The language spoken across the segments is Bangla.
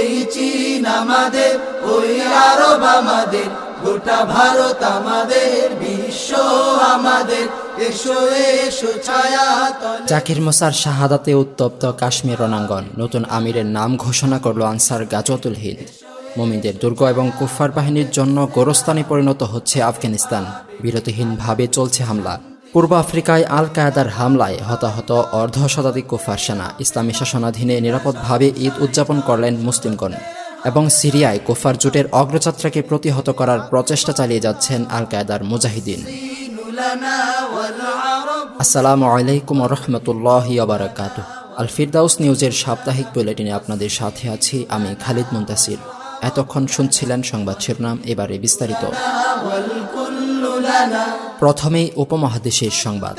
এই চীন আমাদের, ওই আরব আমাদের, গোটা ভারত আমাদের, বিশ্ব আমাদের, এসো এসো ছায়া তলে। জাকির মোসার শাহাদাতে উত্তপ্ত কাশ্মীর রণাঙ্গন, নতুন আমিরের নাম ঘোষণা করল আনসার গাজওয়াতুল হিন্দ। মুমিনদের দুর্গ এবং কুফফার বাহিনীর জন্য গোরস্থানে পরিণত হচ্ছে আফগানিস্তান। বিরতিহীনভাবে চলছে হামলা। পূর্ব আফ্রিকায় আল কায়েদার হামলায় হতাহত অর্ধ শতাধিক কুফফার সেনা। ইসলামী শাসনাধীনে নিরাপদভাবে ঈদ উদযাপন করলেন মুসলিমগণ। এবং সিরিয়ায় কুফফার জোটের অগ্রযাত্রাকে প্রতিহত করার প্রচেষ্টা চালিয়ে যাচ্ছেন আল কায়েদার মুজাহিদিন। আসসালামু আলাইকুম ওয়া রাহমাতুল্লাহি ওয়া বারাকাতুহু। আল ফিরদাউস নিউজের সাপ্তাহিক বুলেটিনে আপনাদের সাথে আছি আমি খালিদ মুনতাসির। এতক্ষণ শুনছিলেন সংবাদ শিরোনাম, এবারে বিস্তারিত। প্রথমেই উপমহাদেশের সংবাদ।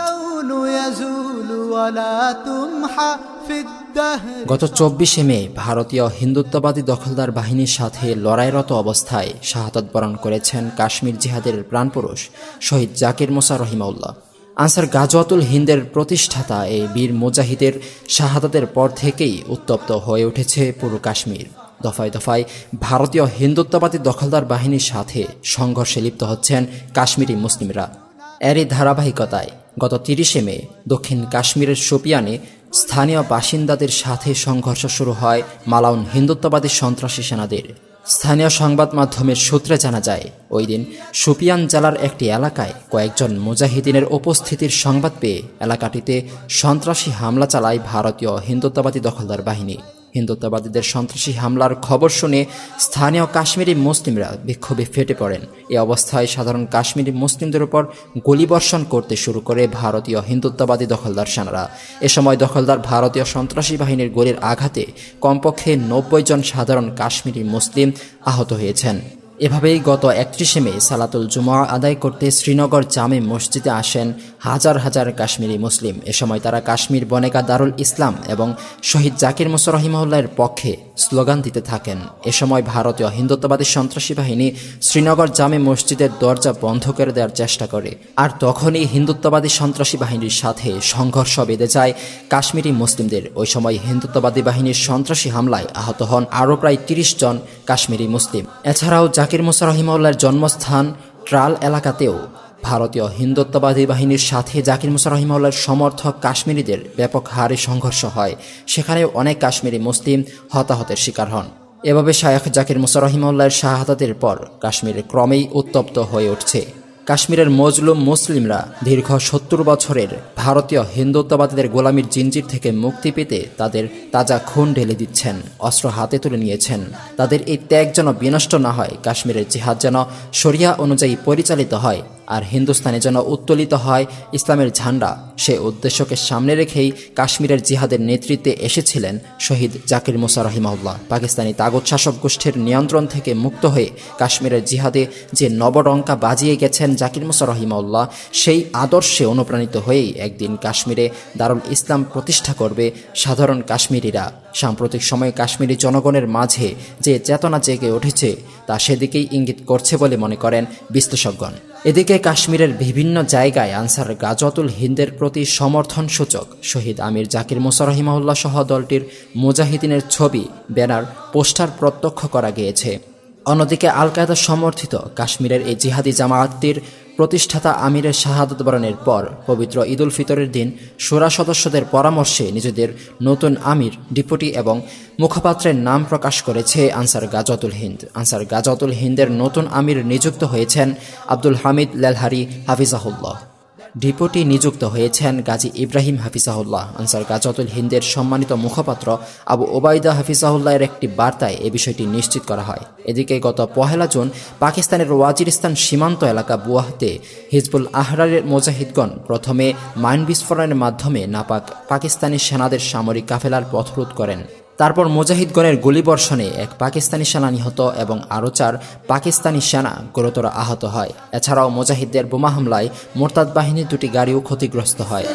গত 24শে মে ভারতীয় হিন্দুত্ববাদী দখলদার বাহিনীর সাথে লড়াইরত অবস্থায় শাহাদাত বরণ করেছেন কাশ্মীর জিহাদের প্রাণপুরুষ শহীদ জাকির মোসা রহিমাউল্লাহ। আনসার গাজওয়াতুল হিন্দের প্রতিষ্ঠাতা এই বীর মুজাহিদের শাহাদাতের পর থেকেই উত্তপ্ত হয়ে উঠেছে পুরো কাশ্মীর। দফায় দফায় ভারতীয় হিন্দুত্ববাদী দখলদার বাহিনীর সাথে সংঘর্ষে লিপ্ত হচ্ছেন কাশ্মীরি মুসলিমরা। এরই ধারাবাহিকতায় গত 30শে মে দক্ষিণ কাশ্মীরের শোপিয়ানে স্থানীয় বাসিন্দাদের সাথে সংঘর্ষ শুরু হয় মালাউন হিন্দুত্ববাদী সন্ত্রাসী সেনাদের। স্থানীয় সংবাদ মাধ্যমের সূত্রে জানা যায়, ওই দিন শোপিয়ান জেলার একটি এলাকায় কয়েকজন মুজাহিদিনের উপস্থিতির সংবাদ পেয়ে এলাকাটিতে সন্ত্রাসী হামলা চালায় ভারতীয় হিন্দুত্ববাদী দখলদার বাহিনী। হিন্দুত্ববাদীদের সন্ত্রাসী হামলার খবর শুনে স্থানীয় কাশ্মীরি মুসলিমরা বিক্ষোভে ফেটে পড়েন। এ অবস্থায় সাধারণ কাশ্মীরি মুসলিমদের উপর গুলিবর্ষণ করতে শুরু করে ভারতীয় হিন্দুত্ববাদী দখলদার সেনারা। এ সময় দখলদার ভারতীয় সন্ত্রাসী বাহিনীর গুলির আঘাতে কমপক্ষে 90 জন সাধারণ কাশ্মীরি মুসলিম আহত হয়েছেন। এভাবেই গত 31শে মে সালাতুল জুমা আদায় করতে শ্রীনগর জামে মসজিদে আসেন হাজার হাজার কাশ্মীরি মুসলিম। এ সময় তারা কাশ্মীর বনেগা দারুল ইসলাম এবং শহীদ জাকির মোসা রহিমাউল্লাহর পক্ষে স্লোগান দিতে থাকেন। এ সময় ভারতীয় হিন্দুত্ববাদী সন্ত্রাসী বাহিনী শ্রীনগর জামে মসজিদের দরজা বন্ধ করে দেওয়ার চেষ্টা করে। আর তখনই হিন্দুত্ববাদী সন্ত্রাসী বাহিনীর সাথে সংঘর্ষ বেঁধে যায় কাশ্মীরি মুসলিমদের। ওই সময় হিন্দুত্ববাদী বাহিনীর সন্ত্রাসী হামলায় আহত হন আরও প্রায় 30 জন কাশ্মীরি মুসলিম। এছাড়াও জাকির মোসা রহিমাউল্লাহর জন্মস্থান ট্রাল এলাকাতেও ভারতীয় হিন্দুত্ববাদী বাহিনীর সাথে জাকির মোসা রহিমাউল্লাহর সমর্থক কাশ্মীরিদের ব্যাপক হারে সংঘর্ষ হয়। সেখানেও অনেক কাশ্মীরি মুসলিম হতাহতের শিকার হন। এভাবে শায়খ জাকির মোসা রহিমাউল্লাহর শাহাদাতের পর কাশ্মীর ক্রমেই উত্তপ্ত হয়ে উঠছে। কাশ্মীরের মজলুম মুসলিমরা দীর্ঘ 70 বছরের ভারতীয় হিন্দুত্ববাদীদের গোলামির জিঞ্জির থেকে মুক্তি পেতে তাদের তাজা খুন ঢেলে দিচ্ছেন, অস্ত্র হাতে তুলে নিয়েছেন। তাদের এই ত্যাগ যেন বিনষ্ট না হয়, কাশ্মীরের জিহাদ যেন শরিয়া অনুযায়ী পরিচালিত হয়, আর হিন্দুস্তানে যেন উত্তোলিত হয় ইসলামের ঝান্ডা। সে উদ্দেশ্যকে সামনে রেখেই কাশ্মীরের জিহাদের নেতৃত্বে এসেছিলেন শহীদ জাকির মোসা রহিমাউল্লাহ। পাকিস্তানি তাগুত শাসক গোষ্ঠীর নিয়ন্ত্রণ থেকে মুক্ত হয়ে কাশ্মীরের জিহাদে যে নবডঙ্কা বাজিয়ে গেছেন জাকির মোসা রহিমাউল্লাহ, সেই আদর্শে অনুপ্রাণিত হয়েই একদিন কাশ্মীরে দারুল ইসলাম প্রতিষ্ঠা করবে সাধারণ কাশ্মীরিরা। সাম্প্রতিক সময়ে কাশ্মীরি জনগণের মাঝে যে চেতনা জেগে উঠেছে তা সেদিকেই ইঙ্গিত করছে বলে মনে করেন বিশ্লেষকগণ। এদিকে কাশ্মীরের বিভিন্ন জায়গায় আনসার গাজওয়াতুল হিন্দের প্রতি সমর্থন সূচক শহীদ আমির জাকির মোসা রহিমাউল্লাহ সহ দলটির মুজাহিদিনের ছবি, ব্যানার, পোস্টার প্রত্যক্ষ করা গিয়েছে। অন্যদিকে আল কায়েদা সমর্থিত কাশ্মীরের এই জিহাদি জামায়াতটির প্রতিষ্ঠাতা আমিরের শাহাদাত বরণের পর পবিত্র ঈদ উল ফিতরের দিন শূরা সদস্যদের পরামর্শে নিজেদের নতুন আমির, ডেপুটি এবং মুখপাত্রের নাম প্রকাশ করেছে আনসার গাজওয়াতুল হিন্দ। আনসার গাজওয়াতুল হিন্দের নতুন আমির নিযুক্ত হয়েছেন আব্দুল হামিদ লেলহারি হাফিজাহুল্লাহ। ডেপুটি নিযুক্ত হয়েছেন গাজী ইব্রাহিম হাফিজাহুল্লাহ। আনসার গাজওয়াতুল হিন্দের সম্মানিত মুখপাত্র আবু ওবায়দা হাফিজাহুল্লাহের একটি বার্তায় এ বিষয়টি নিশ্চিত করা হয়। এদিকে গত 1 জুন পাকিস্তানের ওয়াজিরিস্তান সীমান্ত এলাকা বুয়াহতে হিজবুল আহরারের মুজাহিদগণ প্রথমে মাইন বিস্ফোরণের মাধ্যমে নাপাক পাকিস্তানি সেনাদের সামরিক কাফেলার পথরোধ করেন। তারপর মুজাহিদগণের গুলিবর্ষণে এক পাকিস্তানি সেনা নিহত এবং আরও 4 পাকিস্তানি সেনা গুরুতর আহত হয়। এছাড়াও মুজাহিদদের বোমা হামলায় মোরতাদ বাহিনীর 2টি গাড়িও ক্ষতিগ্রস্ত হয়।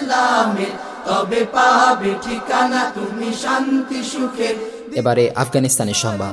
এবারে আফগানিস্তানের সংবাদ।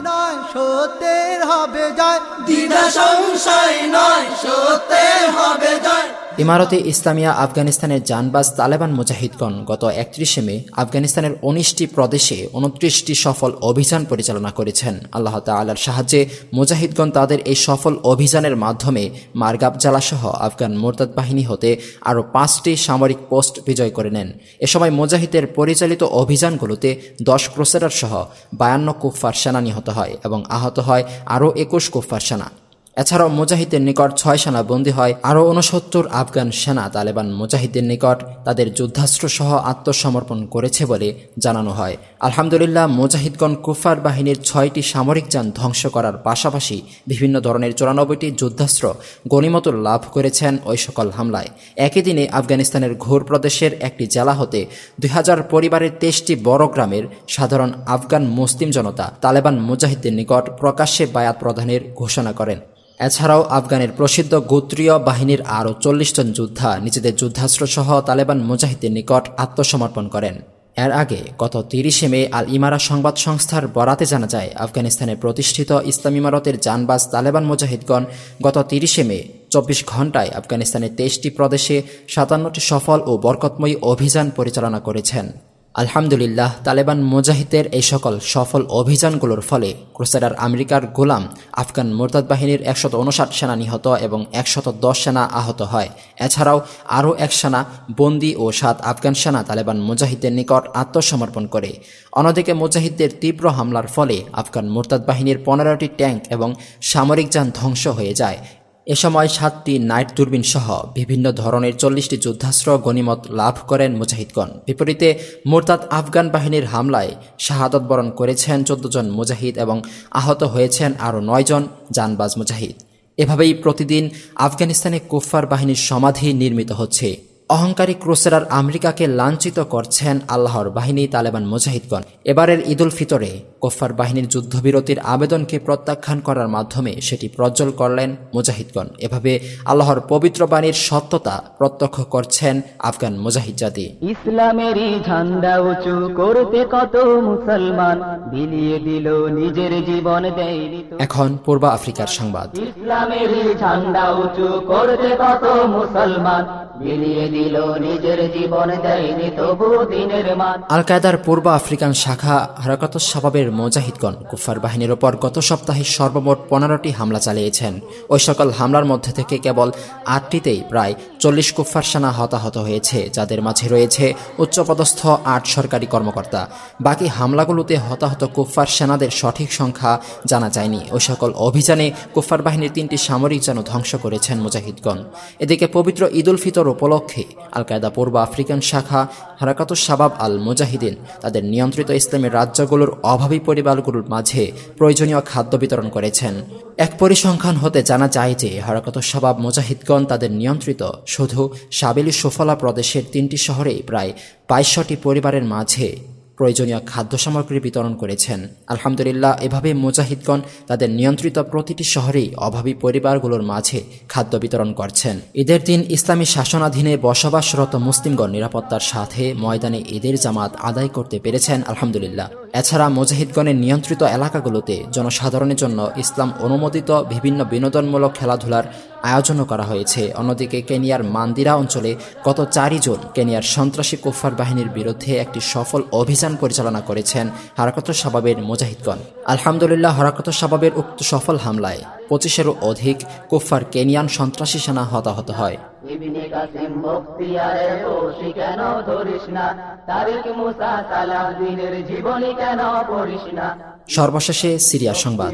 ইমারতে ইসলামিয়া আফগানিস্তানের জানবাজ তালেবান মুজাহিদগণ গত 31 মে আফগানিস্তানের 19টি প্রদেশে 29টি সফল অভিযান পরিচালনা করেছেন। আল্লাহ তাআলার সাহায্যে মুজাহিদগণ তাদের এই সফল অভিযানের মাধ্যমে মারগাব জেলাসহ আফগান মোরতাদ বাহিনী হতে আরও 5টি সামরিক পোস্ট বিজয় করে নেন। এ সময় মুজাহিদের পরিচালিত অভিযানগুলোতে 10 ক্রুসেডার সহ 52 কুফফার সেনা নিহত হয় এবং আহত হয় আরও 21 কুফফার সেনা। এছাড়াও মুজাহিদের নিকট 6 সেনা বন্দী হয়। আরও 69 আফগান সেনা তালেবান মুজাহিদের নিকট তাদের যুদ্ধাস্ত্র সহ আত্মসমর্পণ করেছে বলে জানানো হয়। আলহামদুলিল্লাহ, মুজাহিদগণ কুফার বাহিনীর 6টি সামরিক যান ধ্বংস করার পাশাপাশি বিভিন্ন ধরনের 94টি যুদ্ধাস্ত্র গনিমত লাভ করেছেন ওই সকল হামলায়। একই দিনে আফগানিস্তানের ঘোর প্রদেশের একটি জেলা হতে 2000 পরিবারের 23টি বড় গ্রামের সাধারণ আফগান মুসলিম জনতা তালেবান মুজাহিদের নিকট প্রকাশ্যে বায়াত প্রদানের ঘোষণা করেন। এছাড়াও আফগানের প্রসিদ্ধ গোত্রীয় বাহিনীর আরও 40 জন যোদ্ধা নিজেদের যুদ্ধাস্ত্র সহ তালেবান মুজাহিদের নিকট আত্মসমর্পণ করেন। এর আগে গত 30 মে আল ইমারা সংবাদ সংস্থার বরাতে জানা যায়, আফগানিস্তানে প্রতিষ্ঠিত ইসলামী ইমারতের জানবাজ তালেবান মুজাহিদগণ গত 30 মে 24 ঘণ্টায় আফগানিস্তানের 23টি প্রদেশে 57টি সফল ও বরকতময়ী অভিযান পরিচালনা করেছেন। আলহামদুলিল্লাহ, তালেবান মুজাহিদের এই সকল সফল অভিযানগুলোর ফলে ক্রুসেডার আমেরিকার গোলাম আফগান মোরতাদ বাহিনীর 159 সেনা নিহত এবং 110 সেনা আহত হয়। এছাড়াও আরও 1 সেনা বন্দী ও 7 আফগান সেনা তালেবান মুজাহিদের নিকট আত্মসমর্পণ করে। অন্যদিকে মুজাহিদদের তীব্র হামলার ফলে আফগান মোরতাদ বাহিনীর 15টি ট্যাঙ্ক এবং সামরিক যান ধ্বংস হয়ে যায়। এ সময় 7টি নাইট দূরবীন সহ বিভিন্ন ধরনের 40টি যুদ্ধাস্ত্র গনিমত লাভ করেন মুজাহিদগণ। বিপরীতে মোরতাদ আফগান বাহিনীর হামলায় শাহাদত বরণ করেছেন 14 জন মুজাহিদ এবং আহত হয়েছেন আরও 9 জন জানবাজ মুজাহিদ। এভাবেই প্রতিদিন আফগানিস্তানে কুফফার বাহিনীর সমাধি নির্মিত হচ্ছে। অহংকারী ক্রুসেডার আমেরিকাকে লাঞ্ছিত করছেন আল্লাহর বাহিনী তালেবান মুজাহিদগণ। এবারের ঈদুল ফিতরে কুফফার বাহিনীর যুদ্ধবিরতির আবেদনকে প্রত্যাখ্যান করার মাধ্যমে সেটি প্রজ্জ্বল করলেন মুজাহিদগণ। এভাবে আল্লাহর পবিত্র বাণীর সত্যতা প্রত্যক্ষ করছেন আফগান মুজাহিদ জাতি। ইসলামেরই ঝান্ডা উঁচু করতে কত মুসলমান বিলিয়ে দিল নিজের জীবন দেয়নি। এখন পূর্ব আফ্রিকার সংবাদ। ইসলামেরই ঝান্ডা উঁচু করতে কত মুসলমান বিলিয়ে দিল নিজের জীবন দেয়নি তবু দিনের মান। আল কায়দার পূর্ব আফ্রিকান শাখা হারাকাতুস শাবাবের মুজাহিদগণ কুফফার বাহিনীর ওপর গত সপ্তাহে সর্বমোট 15টি হামলা চালিয়েছেন। ওই সকল হামলার মধ্যে থেকে কেবল 8টিতেই প্রায় 40 কুফফার সেনা হতাহত হয়েছে, যাদের মাঝে রয়েছে উচ্চপদস্থ 8 সরকারি কর্মকর্তা। বাকি হামলাগুলোতে হতাহত কুফফার সেনাদের সঠিক সংখ্যা জানা যায়নি। ওই সকল অভিযানে কুফফার বাহিনীর 3টি সামরিক যান ধ্বংস করেছেন মুজাহিদগণ। এদিকে পবিত্র ঈদুল ফিতর উপলক্ষে আল কায়দা পূর্ব আফ্রিকান শাখা হারাকাতুস শাবাব আল মুজাহিদিন তাদের নিয়ন্ত্রিত ইসলামী রাজ্যগুলোর অভাবী পরিবারগুলোর মাঝে প্রয়োজনীয় খাদ্য বিতরণ করেছেন। এক পরিসংখ্যান হতে জানা যায় যে হারাকাতুস শাবাব মুজাহিদগণ তাদের নিয়ন্ত্রিত শুধু সাবেলি সুফলা প্রদেশের 3টি শহরেই প্রায় 2200টি পরিবারের মাঝে প্রয়োজনীয় খাদ্য সামগ্রী বিতরণ করেছেন। আলহামদুলিল্লাহ, এভাবে মুজাহিদগণ তাদের নিয়ন্ত্রিত প্রতিটি শহরেই অভাবী পরিবারগুলোর মাঝে খাদ্য বিতরণ করছেন। ঈদের দিন ইসলামী শাসনাধীনে বসবাসরত মুসলিমগণ নিরাপত্তার সাথে ময়দানে ঈদের জামাত আদায় করতে পেরেছেন আলহামদুলিল্লাহ। এছাড়া মুজাহিদগণের নিয়ন্ত্রিত এলাকাগুলোতে জনসাধারণের জন্য ইসলাম অনুমোদিত বিভিন্ন বিনোদনমূলক খেলাধুলার আয়োজনও করা হয়েছে। অন্যদিকে কেনিয়ার মান্দিরা অঞ্চলে গত 4 জুন কেনিয়ার সন্ত্রাসী কুফফার বাহিনীর বিরুদ্ধে একটি সফল অভিযান পরিচালনা করেছেন হারাকাতুস শাবাবের মুজাহিদগণ। আলহামদুলিল্লাহ, হারাকাতুস শাবাবের উক্ত সফল হামলায় 25-এরও অধিক কুফফার কেনিয়ান সন্ত্রাসী সেনা হতাহত হয়। ইবনে কাসিম বখতিয়ারের দোষী কেন ধরিস না, তারিক মুসা সালাহদ্দিনের জীবনী কেন পড়িস না। সর্বশেষে সিরিয়া সংবাদ।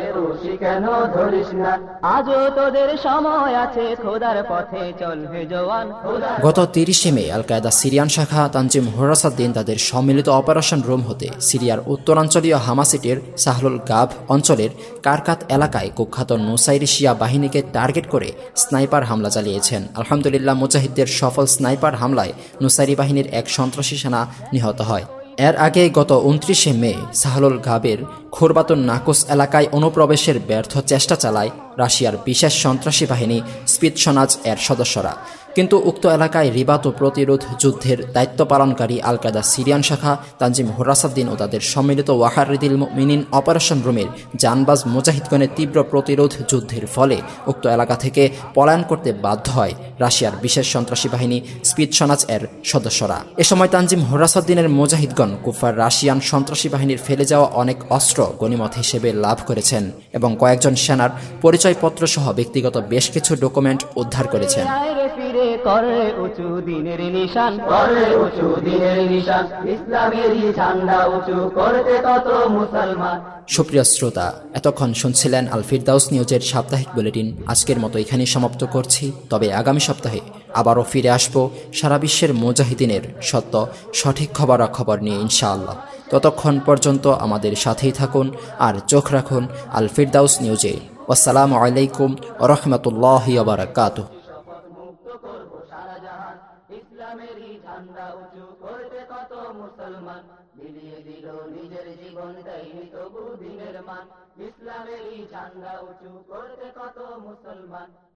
আজও তোদের সময় আছে, খোদার পথে চলবে জওয়ান। গত 30 মে আল কায়দা সিরিয়ান শাখা তানজিম হোরাসাদ্দিন তাদের সম্মিলিত অপারেশন রুম হতে সিরিয়ার উত্তরাঞ্চলীয় হামাসিটের সাহলুল গাব অঞ্চলের কারকাত এলাকায় কুখ্যাত নুসাইরি শিয়া বাহিনীকে টার্গেট করে স্নাইপার হামলা চালিয়েছেন। আলহামদুলিল্লাহ, মুজাহিদদের সফল স্নাইপার হামলায় নুসাইরি বাহিনীর এক সন্ত্রাসী সেনা নিহত হয়। এর আগে গত 29 মে সাহলুল গাবের খোরবাতুন নাকুস এলাকায় অনুপ্রবেশের ব্যর্থ চেষ্টা চালায় রাশিয়ার বিশেষ সন্ত্রাসী বাহিনী স্পিৎসনাজ এর সদস্যরা। কিন্তু উক্ত এলাকায় রিবাত ও প্রতিরোধ যুদ্ধের দায়িত্ব পালনকারী আল কায়দা সিরিয়ান শাখা তানজিম হোরাসাদ্দিন ও তাদের সম্মিলিত ওয়াহারিদিল মুমিনিন অপারেশন রুমের জানবাজ মুজাহিদগণের তীব্র প্রতিরোধ যুদ্ধের ফলে উক্ত এলাকা থেকে পলায়ন করতে বাধ্য হয় রাশিয়ার বিশেষ সন্ত্রাসী বাহিনী স্পিৎসনাজ এর সদস্যরা। এ সময় তানজিম হোরাসাদ্দিনের মুজাহিদগণ কুফার রাশিয়ান সন্ত্রাসী বাহিনীর ফেলে যাওয়া অনেক অস্ত্র গনিমত হিসেবে লাভ করেছেন এবং কয়েকজন সেনার পরিচয়পত্র সহ ব্যক্তিগত বেশ কিছু ডকুমেন্ট উদ্ধার করেছেন। করে উঁচু দিনের নিশান, করে উঁচু দিনের নিশান, ইসলামেরই ঝান্ডা উঁচু করতে কত মুসলমান। সুপ্রিয় শ্রোতা, এতক্ষণ শুনছিলেন আল ফিরদাউস নিউজের সাপ্তাহিক বুলেটিন। আজকের মতো এখানেই সমাপ্ত করছি, তবে আগামী সপ্তাহে আবারও ফিরে আসব সারা বিশ্বের মুজাহিদিনের সত্য সঠিক খবরাখবর নিয়ে ইনশাআল্লাহ। ততক্ষণ পর্যন্ত আমাদের সাথেই থাকুন আর চোখ রাখুন আল ফিরদাউস নিউজে। আসসালামু আলাইকুম ওয়া রাহমাতুল্লাহি ওয়া বারাকাতুহু। ইসলামেরই ঝান্ডা উঁচু করতে কত মুসলমান, বিলিয়ে দিল নিজের জীবন দেয়নি তবু দিনের মান। ইসলামেরই ঝান্ডা উঁচু করতে কত মুসলমান।